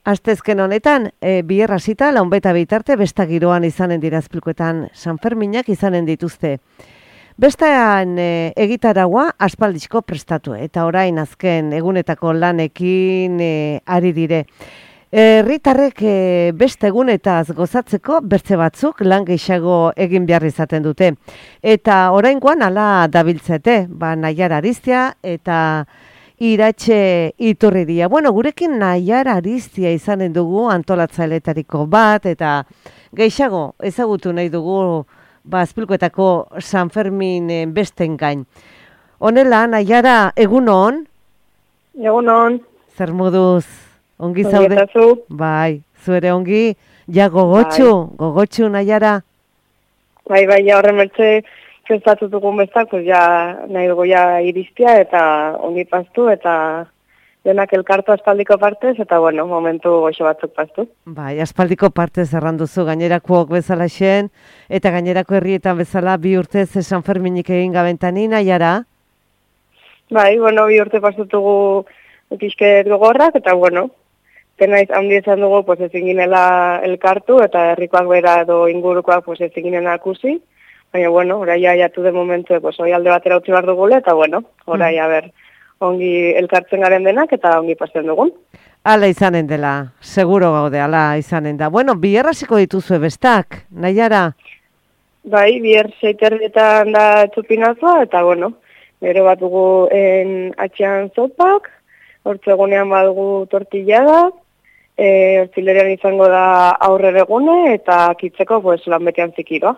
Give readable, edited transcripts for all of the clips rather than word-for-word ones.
Astezken honetan, biher hasita launbeta bitarte besta giroan izanen dira Azpilkuetan Sanferminak izanen dituzte. Bestaan egitaragua aspaldizko prestatu eta orain azken egunetako lanekin ari dire. Herritarrek beste egunetaz gozatzeko bertze batzuk lan gehiago egin behar izaten dute. Eta oraingoan hala dabiltzete, Naiara Ariztia eta Iratxe Iturriria. Bueno, gurekin Naiara Ariztia izanen dugu antolatzaileetariko bat eta gehiago ezagutu nahi dugu Azpilkuetako San Fermin besten gain. Honela, Naiara, egunon? Egunon. Zer moduz? Ongi zaude? Bai, zuere ongi, ja gogotxu Naiara? Bai, ja horren mertze prestatu dugun bestak, pues ja nahi dugu ja iristia eta ongi pastu eta denak elkartu aspaldiko partez eta bueno, momentu goxo batzuk pastu. Bai, aspaldiko partez erranduzu gainerakoak bezala xen eta gainerako herrietan bezala 2 urtez San Ferminik egin gabentani, Naiara? Bai, bueno, 2 urte pastutugu pixket gogorrak eta bueno, penaiz handi izan dugu pues ezin ginela elkartu eta herrikoak bera edo ingurukoak pues ezin ginen akusi. Baina, bueno, orai jatu de momentu, pues, oi alde batera utzi behar dugule, eta, bueno, orai, ongi elkartzen garen denak, eta ongi pasten dugun. Hala izanen dela, seguro gaude, hala izanen da. Bueno, biher hasiko dituzue bestak, Naiara? Bai, biher 6:00 da txupinazoa, eta, bueno, gero bat dugu atxean zopak, hortzegunean badugu tortillada, hortzilerean izango da aurre egune, eta kitzeko, pues, lan betean zikiroa.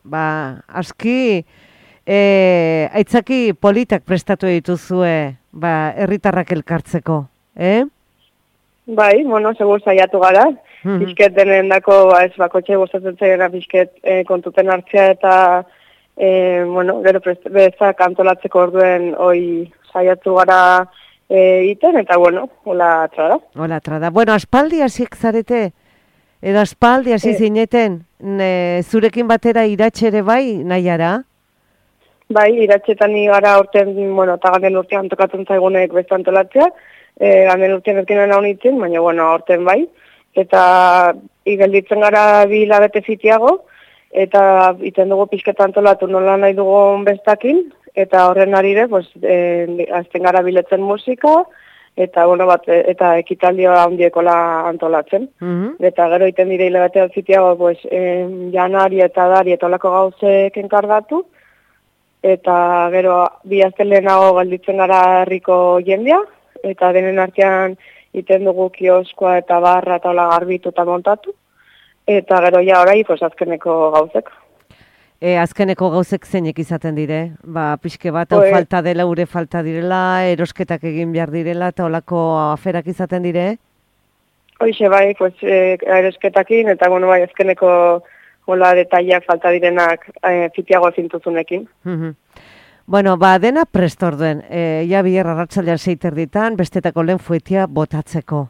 Aski, aitzaki politak prestatu dituzue, herritarrak elkartzeko, Bai, bueno, segur saiatu gara. Bizket denen dako, ez bakotxe gozatzen zaigena bizket kontuten hartzea eta, bueno, gero bezak antolatzeko orduen hoi saiatu gara iten, eta, bueno, hola trada. Hola trada. Bueno, aspaldi hasiek zarete, edo aspaldi hasi zineten, zurekin batera Iratxe ere bai, Naiara? Bai, Iratxetan gara urtean, bueno, eta ganden urtean tokatzen zaigunek beste antolatzea, ganden urtean ezkinen hau nintzen, baina, bueno, urtean bai, eta igelditzen gara 2 hilabete zitiago, eta iten dugu pixketa antolatu nola nahi dugun bestakin, eta horren arire, pues, azten gara biletzen musika, eta, bueno, eta ekitaldioa handiekola antolatzen. Eta gero iten dire hilabetean zitiago, pues, janari eta dari eta olako gauzek enkargatu, eta gero 2 aste lehenago galditzen gara herriko jendea, eta denen artean iten dugu kioskoa eta barra eta hola garbitu eta montatu, eta gero ja orai, pues, azkeneko gauzek. Azkeneko gauzek zeinek izaten dire, pixke bat, hau falta dela, ure falta direla, erosketak egin behar direla, eta holako aferak izaten dire? Hoixe bai, pues, erosketakin, eta bueno, bai, azkeneko hola detaileak falta direnak fitiago zintuzunekin. Bueno, dena prest orduen, ja biher arratsaldean 6:00 bestetako lehen fuetia botatzeko.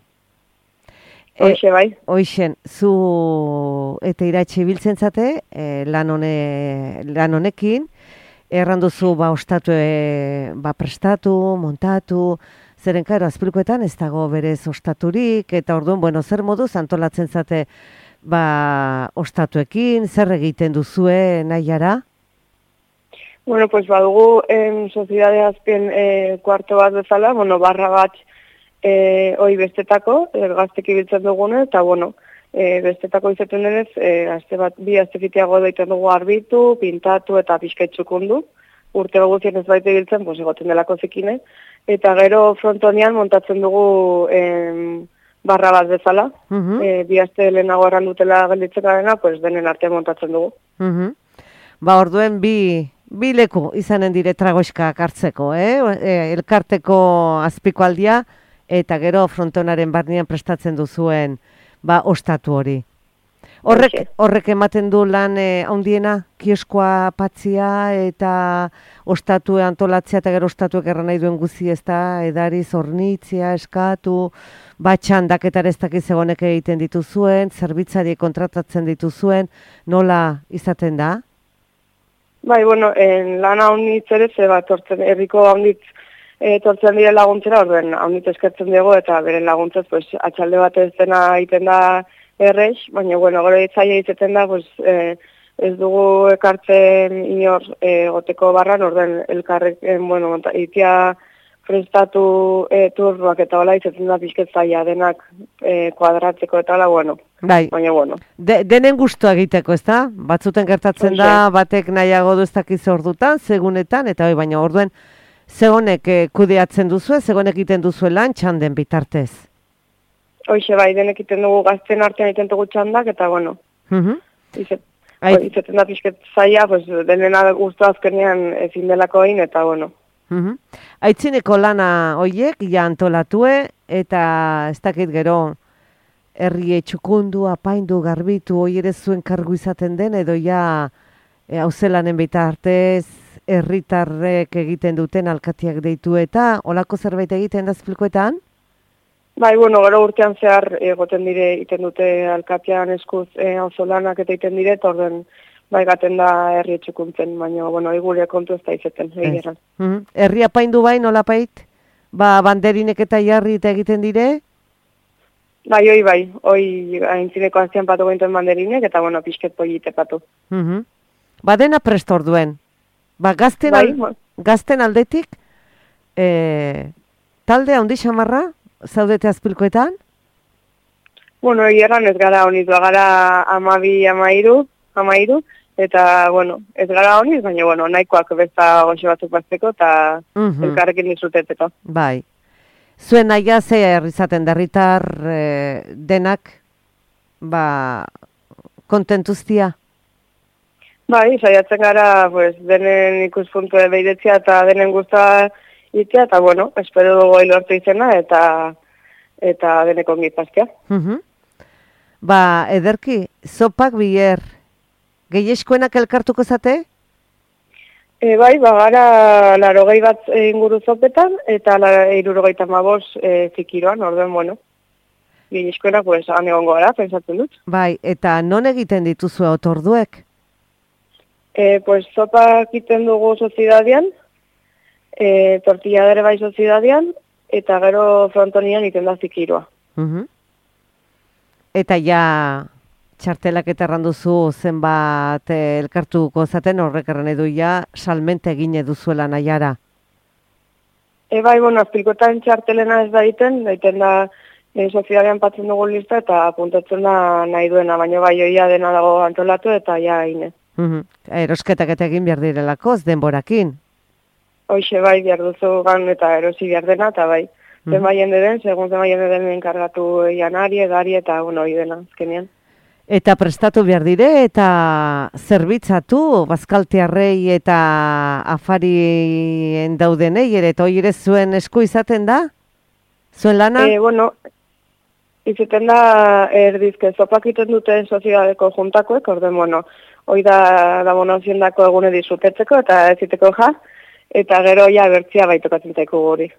Hoixe bai. Hoixen, zu eta Iratxe ibiltzen zate, lan honekin, erranduzu ostatu prestatu, montatu, zeren karo Azpilkuetan ez dago berez ostaturik, eta orduan, bueno, zer moduz antolatzen zate ostatuekin, zer egiten duzue, Naiara? Bueno, pues badugu soziedade azpien kuarto bat bezala, bueno, barra bat hoi bestetako, gaztek ibiltzen dugune, eta, bueno, bestetako izaten denez, 2 aste fitiago daiten dugu arbitu, pintatu eta pixkaitzukundu. Urte guztien ez baita ibiltzen, pues, egoten delako zikine. Eta gero frontonean montatzen dugu barra bat bezala. 2 aste lehenago erran dutela gelditzen garena, pues, denen artean montatzen dugu. Orduen bi leku izanen dire tragoxkak hartzeko, elkarteko azpiko aldia, eta gero frontonaren barnean prestatzen duzuen ostatu hori. Horrek ematen du lan handiena, kioskoa patzia eta ostatu antolatzea eta gero ostatuek erran nahi duen guzi ez da, edari zornitzea, eskatu, txandaketara ez dakiz egonek egiten dituzuen, zerbitzari kontratatzen dituzuen, nola izaten da? Bai, bueno, lan haunitz ere, ze bat, herriko haunitz etortzen dire laguntzera, orduen, haunit eskertzen dugu, eta beren laguntzaz, pues, atxalde bat ez dena egiten da errex, baina, bueno, gero itzaia izaten da, pues, ez dugu ekartzen inor goteko barran, orduen, elkarrek, bueno, itia prestatu turroak eta hola izaten da pixket zaila denak kuadratzeko eta hola, bueno. Bai. Baina, bueno. Denen gustu egiteko, ez da? Batzuten gertatzen da, batek nahiago du ez dakiz ordutan, segunetan, eta baina orduen, zegonek kudeatzen duzu, zegonek egiten duzu lan txanden bitartez. Hoxe, bai, denek egiten dugu gazten artean egiten dugu txandak, eta bueno. Izaten da pixket zaila, pues, denena guztu azkenean ezin delako egin, eta bueno. Aitzineko lana hoiek, ja antolatue, eta ez dakit gero, herri txukundu, apaindu, garbitu, hoi ere zuen kargu izaten den, edo ja hauzelanen bitartez, herritarrek egiten duten alkatiak deitu eta, olako zerbait egiten da Azpilkuetan? Bai, bueno, gero urtean zehar egoten dire, iten dute alkatian eskuz hauzolanak eta iten dire, eta orden bai gaten da herri txukuntzen, baina, bueno, igure kontu ez da izaten, egeran. Herri apaindu bai, nola pait? Ba, banderinek eta jarri eta egiten dire? Bai, hoi aintzineko aztian patu gainten banderinek, eta, bueno, pixket polite patu. Ba, dena prestor duen. Ba, gazten aldetik, talde handi xamarra, zaudete Azpilkuetan? Bueno, egeran ez gara honitu, gara 12-13, eta, bueno, ez gara honiz, baina, bueno, nahikoak besta goxe batzuk bazteko, eta elkarrekin disfruteteko. Bai. Zuen naia zer izaten derritar denak, ba, kontentuztia? Bai, saiatzen gara, pues, denen ikuspuntu behiretzia eta denen guztua itea, eta, bueno, espero dugu hilortu izena, eta denek ongi pastia. Ba, ederki, zopak bier, gehieskoenak elkartuko zate? Bai, gara 80 bat inguru zopetan, eta 75 zikiroan, orduen, bueno, gehieskoenak, pues, han egongo gara, pensatzen dut. Bai, eta non egiten dituzu otorduek? Pues, zopak egiten dugu sozidadean, tortilla dere bai sozidadean, eta gero frontonian egiten da zikiroa. Eta ja txartelak eta erranduzu zenbat elkartuko zaten horrek erran edu ja salmente egin eduzuela nahiara. Bai, bueno, Azpilkuetan txartelena ez da egiten da sozidadean patzen dugu lista eta apuntatzen da nahi duena, baina bai oia dena dago antolatu eta ja haine. Erosketak eta egin behar direlako, denborakin. Hoxe bai, behar duzu gan eta erosi behar dena, eta bai. Zema jende den, segun zema jende den enkargatu janari, edari, eta hori dena, azkenean. Eta prestatu behar dire, eta zerbitzatu, bazkaltearrei eta afarien daudenei, eta hori ere zuen esku izaten da? Zuen lana? Bueno, izaten da erdizke zopak iten duten soziadadeko juntakoek, orden, bueno, hoi da monoziendako egune disfrutetzeko, eta ez iteko eta gero ja bertzia baitokatzen zaiko guri.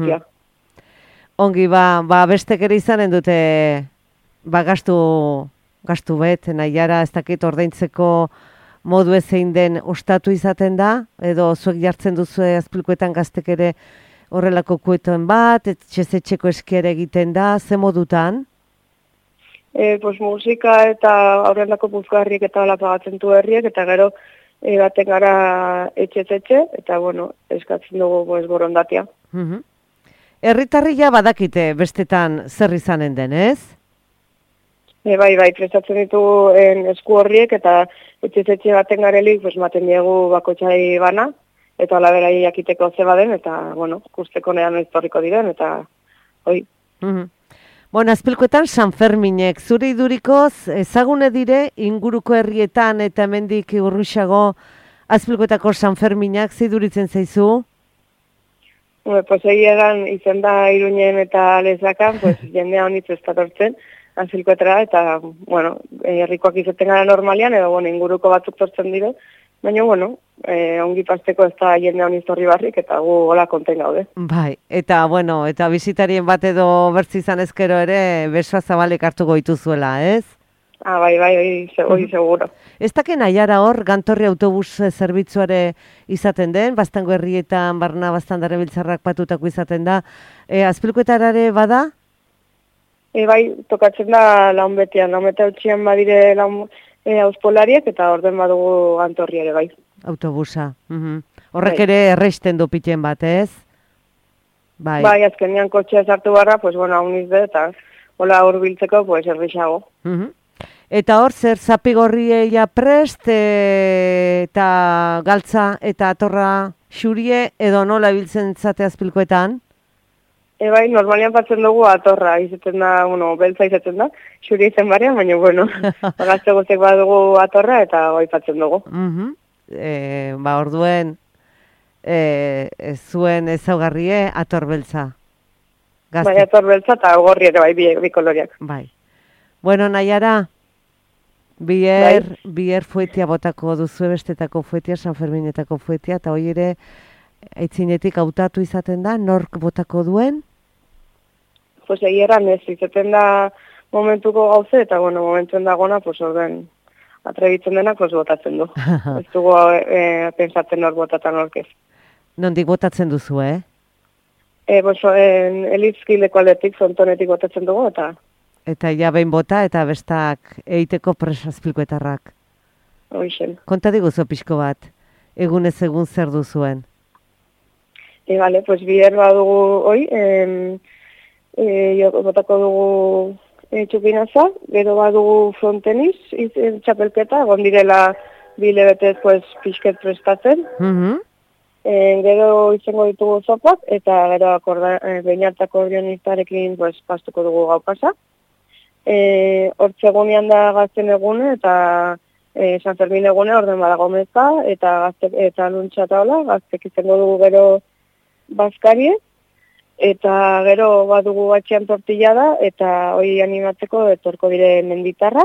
Ongi, ba bestek ere izanen dute, ba gastu bet, nahiara ez dakit ordaintzeko modu ezein den ostatu izaten da, edo zuek jartzen duzu Azpilkuetan gaztek ere horrelako kuetoen bat, etxezetxeko eskiere egiten da, ze modutan? Pues musika eta horrelako puzgarriek eta hola pagatzen du herriek, eta gero baten gara etxezetxe, eta bueno, eskatzen dugu pues, borondatia. Herritarri ja badakite bestetan zer izanen den, ez? Bai, prestatzen ditu esku horriek, eta etxezetxe baten garelik, pues, maten diegu bakotxai bana, eta hola berai jakiteko ze baden, eta, bueno, kusteko nean historiko diren, eta hoi. Bueno, Azpilkuetan San Ferminek zure idurikoz ezagune dire inguruko herrietan eta hemendik urruxago Azpilkuetako San Ferminak ziduritzen zaizu? Pues egiagan izen da Iruñen eta Lezakan, pues jendea honitz ez datortzen Azpilkuetara, eta, bueno, herrikoak izaten gara normalian, edo, bueno, inguruko batzuk tortzen dire, baina, bueno, ongi pasteko ez da jende honi zorri barrik, eta gu hola konten gaude. Bai, eta, bueno, eta bisitarien bat edo bertzi izan ezkero ere, besoa zabalek hartu goituzuela, ez? bai, hori seguro. Ez daken Naiara hor, Gantorri autobus zerbitzuare izaten den, Baztango herrietan, barna Baztandare biltzarrak patutako izaten da. Azpilkuetarare bada? Bai, tokatzen da Launbetian utxian badire auspolariek eta orden badugu Gantorri ere bai. Autobusa. Horrek ere erreisten du piten bat, ez? Bai. Bai, azkenean kotxea sartu barra, pues bueno, hau nizde, eta hola hurbiltzeko, pues errixago. Eta hor, zer zapigorrieia prest, eta galtza eta atorra xurie, edo nola biltzen zate Azpilkuetan? Bai, normalian patzen dugu atorra, izaten da, bueno, beltza izaten da, xurie izen barean, baina, bueno, gazte guztek badugu atorra, eta bai patzen dugu. Orduen, zuen ezaugarrie ator beltza. Bai, ator beltza eta gorri ere bai, bi koloriak. Bai. Bueno, Naiara, bier fuetia botako duzu, bestetako fuetia, San Ferminetako fuetia, eta hoi ere, aitzinetik hautatu izaten da, nork botako duen? Pues egieran ez, izaten da momentuko gauze, eta bueno, momentuen dagona, pues orden, atrebitzen denak, pues botatzen du. Ez dugu pensatzen nor botatan norkez. Nondik botatzen duzu, Elizkileko aldetik, frontonetik botatzen dugu, eta... Eta ja behin bota, eta bestak eiteko Azpilkuetarrak. Hoixen. Konta diguzu pixko bat, egunez egun zer duzuen? Bale, pues bier badugu hoi, botako dugu txupinaza, gero badugu fronteniz, txapelketa, gondirela bilebetez pues, pixket prestatzen. Gero izango ditugu zopak, eta gero behinartako ordionistarekin pues, pastuko dugu gau pasa. Hortzegunean da gazten egune, eta San Fermin egune orden badago meza, eta luntxa eta hola, gaztek izango dugu gero bazkarie, eta gero badugu batxean tortilla da, eta hori animatzeko etorko dire menditarrak.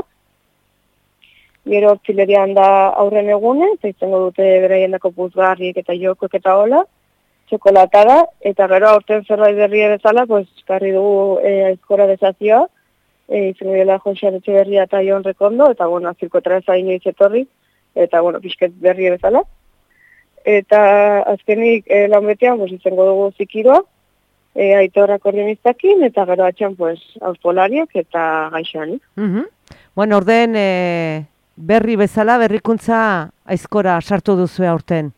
Gero hortzilerian da aurren egune, eta izango dute beraiendako puzgarriek eta jokoek eta hola, txokolata da, eta gero aurten zerbait berria bezala, pues, karri dugu aizkora desazioa, izango dela Joxaretxe berria eta Jon Rekondo, eta bueno, azirkotara zaino izetorri, eta bueno, pixket berria bezala. Eta azkenik Launbetian, pues, izango dugu zikiroa, Aitorrak ordionistakin, eta gero atxan, pues, auspolariak eta gaixoanik. Bueno, orden... Berri bezala, berrikuntza aizkora sartu duzu aurten.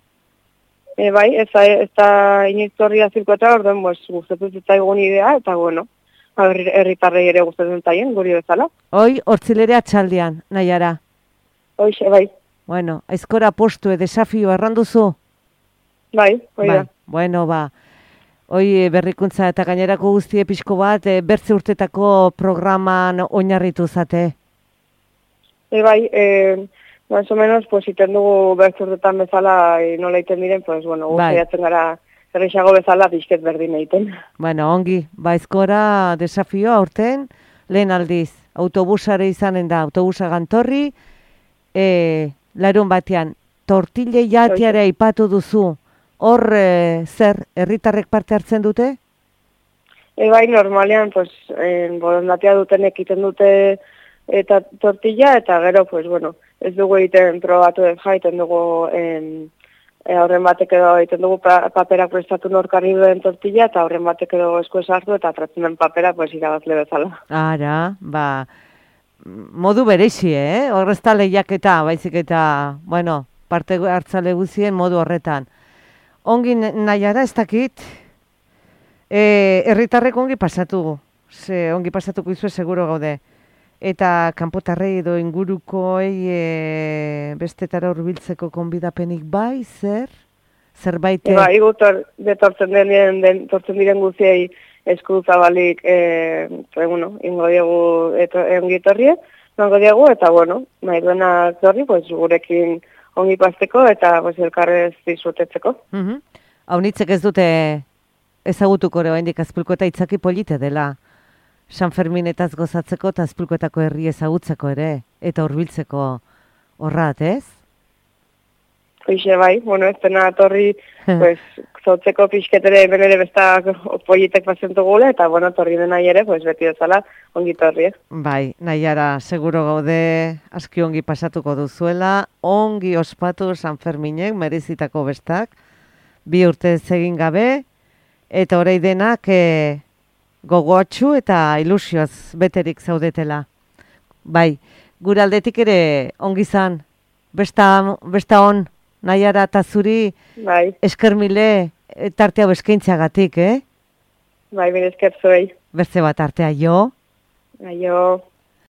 Bai, ez da initzorria zirkueta, orden, guztetu zitzaigun idea, eta bueno, herritarrei ere gustatzen zaien, guri bezala. Hoi, hortzilere atxaldian, Naiara. Hoixe, bai. Bueno, aizkora postue, desafio erranduzu? Bai, hoi da. Bueno, hoi berrikuntza eta gainerako guztie pixko bat, bertze urtetako programan oinarritu zate? Bai, más o menos, pues, iten dugu bertzurtetan bezala, nola iten diren, pues, bueno, guztiatzen gara errexago bezala pixket berdin egiten. Bueno, ongi, aizkora desafio aurten, lehen aldiz, autobusare izanen da, autobusa Gantorri, larun batean, tortile jatiare aipatu duzu, hor zer, herritarrek parte hartzen dute? Bai, normalean, pues, borondatea dutenek iten dute eta tortilla, eta gero, pues, bueno, ez dugu egiten probatu jaiten dugu aurren batek edo egiten dugu paperak prestatu norkarri duen tortilla, eta aurren batek edo esku esartu, eta tratzen den papera, pues, irabazle bezala. Ara, modu berezi, horrezta lehiaketa, baizik eta, bueno, parte hartzale guzien modu horretan. Ongi Naiara, ez dakit, herritarrek ongi pasatu, ongi pasatuko izue seguro gaude. Eta kanpotarrei edo ingurukoei bestetara hurbiltzeko konbidapenik bai, zerbait? Bai, detortzen diren guziei esku zabalik, ingo diegu ongi etorrie, eta bueno, nahi duena zorri, pues, gurekin ongi pasteko eta pues, elkarrez disfrutetzeko. Haunitzek ez dute ezagutuko ere oraindik Azpilkueta itzaki polite dela. San Ferminetaz gozatzeko eta Azpilkuetako herri ezagutzeko ere, eta hurbiltzeko horrat, ez? Hoixe bai, bueno, ez dena atorri, pues, zautzeko pixketere benere bestak pollitek pasentu gule, eta bueno, torri dena ere, pues beti bezala ongi torri. Bai, Naiara, seguro gaude aski ongi pasatuko duzuela, ongi ospatu San Ferminek merezitako bestak, 2 urte egin gabe, eta orain denak gogoatxu eta ilusioaz beterik zaudetela. Bai, gure aldetik ere ongi zan, besta on, Naiara eta zuri Bai, eskermile tartea eskaintzagatik, bai, mire esker zuei. Beste bat artea jo. Aio.